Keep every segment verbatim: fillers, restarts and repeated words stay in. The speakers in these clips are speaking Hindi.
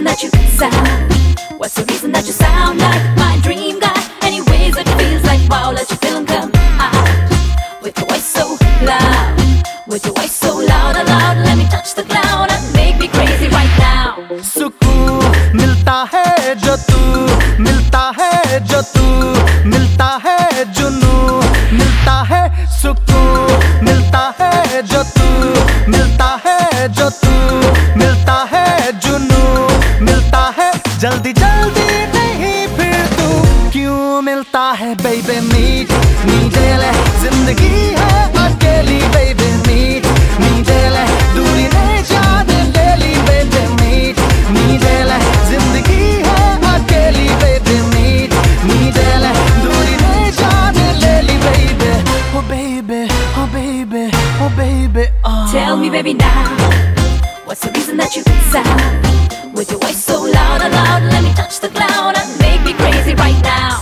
reason that you sound? What's the reason that you sound like my dream guy? Anyways, it feels like wow, let your feeling come out. With your voice so loud, with your voice so loud, loud. Let me touch the cloud and make me crazy right now. सुकून मिलता है जो तू मिलता है जो तू मिलता है जुनू मिलता है सुकून मिलता है जो तू मिलता है जो तू मिलता है जुनू मिलता है जल्दी जल्दी नहीं फिर तू क्यों मिलता है बेबी मीट मीठे ले जिंदगी है अकेली बेबी मीट मीठे ले दूरी नहीं जाने ले ली बेबी मीट मीठे ले जिंदगी है अकेली बेबी मीट मीठे ले दूरी नहीं जाने ले ली baby oh baby oh baby oh baby oh. Tell me baby now, what's the reason that you sound? With your voice so loud, loud. Let me touch the cloud and make me crazy right now.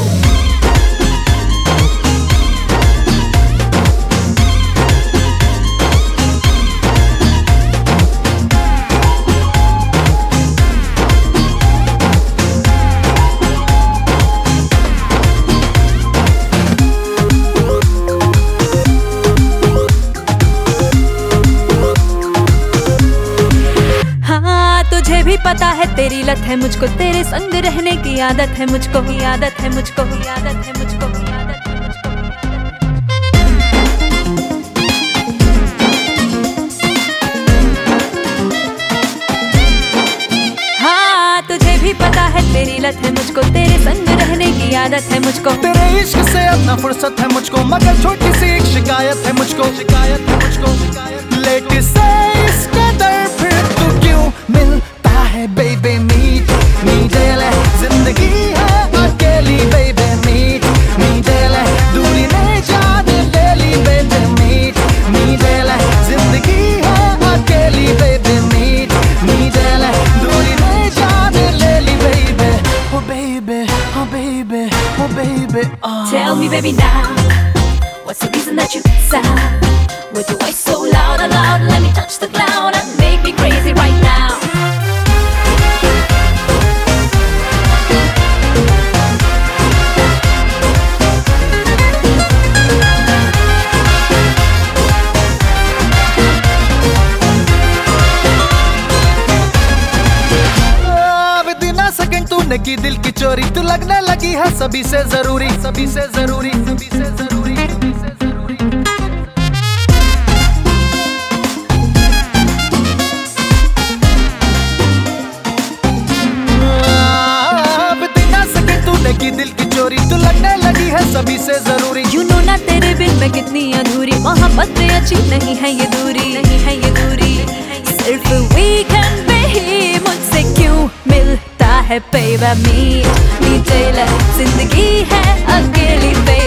तुझे भी पता है तेरी लत है मुझको तेरे संग रहने की आदत है मुझको ही आदत है मुझको ही आदत है मुझको ही आदत है मुझको हाँ तुझे भी पता है तेरी लत है मुझको तेरे संग रहने की आदत है मुझको तेरे इश्क से अपना फुर्सत है मुझको मगर छोटी सी एक शिकायत है मुझको शिकायत है मुझको लेट से इसके दर फिर तू क्यों मिलता है बेबी मीट मीठे ले जिंदगी है अकेली बेबी मीट मीठे ले दूरी नहीं जाने ले ली बेबी मीट मीठे ले जिंदगी है अकेली बेबी मीट मीठे ले दूरी नहीं जाने ले ली baby oh baby oh baby oh baby oh. Tell me baby now, what's the reason that you sound? With your voice so loud, loud. Let me touch the cloud and make me crazy right now. तूने की दिल की चोरी तू लगने लगी है सभी से जरूरी सभी से जरूरी सभी से जरूरी सभी से जरूरी अब बिना सके तूने की दिल की चोरी तू लगने लगी है सभी से जरूरी यू नो ना तेरे बिन मैं कितनी अधूरी मोहब्बत अच्छी नहीं है ये दूरी नहीं है ये दूरी सिर्फ वीकेंड पे ही मुझसे क्यों मिलता है बेबी मीट मीठे ले जिंदगी है अकेली